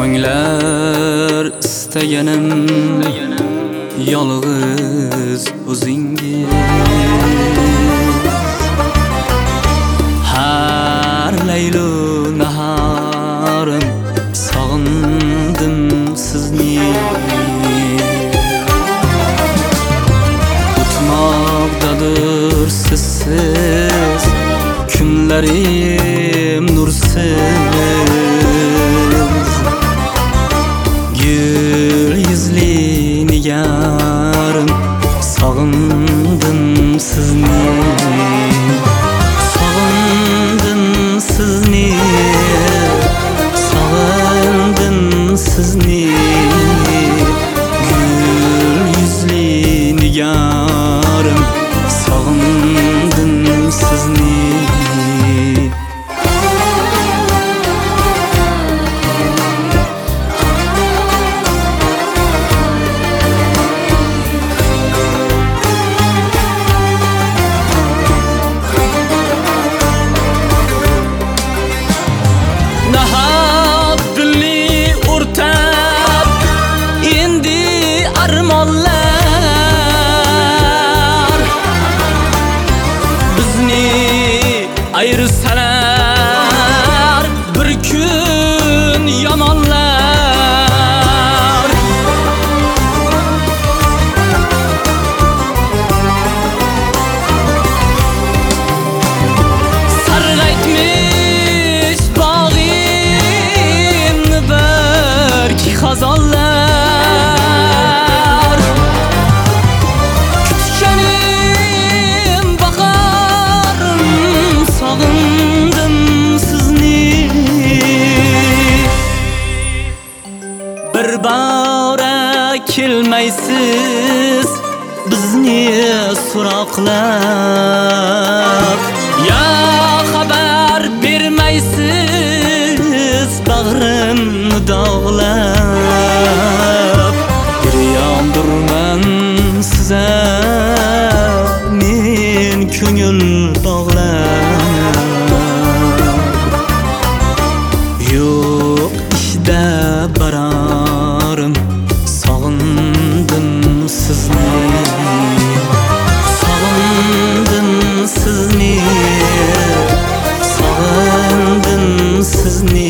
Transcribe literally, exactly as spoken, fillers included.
Ko'nglar istaganim yolg'iz o'zingiz. Har laylu naharim sog'indim sizni. O'tmoqdadir sizsiz kunlarim nursiz. Gül yüzlü nigarım sog'indim sizni. Sog'indim sizni. Sog'indim sizni. Gül yüzlü nigarım sog'indim sizni. Nahab dilni o'rtab endi armonlar bizni ayirsalar bir kun yomonlar. Sarg'aytmish bog'imni balki xazonlar. Kutganim bahorim sog'indim sizni. Bir bora kelmaysiz bizni so'roqlab. Ya xabar bermaysiz bag'rimni dog'lab. Giryondurman size men ko'ngil bog'lab. Yo'q ishda bararim sog'indim sizni. Sog'indim sizni. Sog'indim sizni.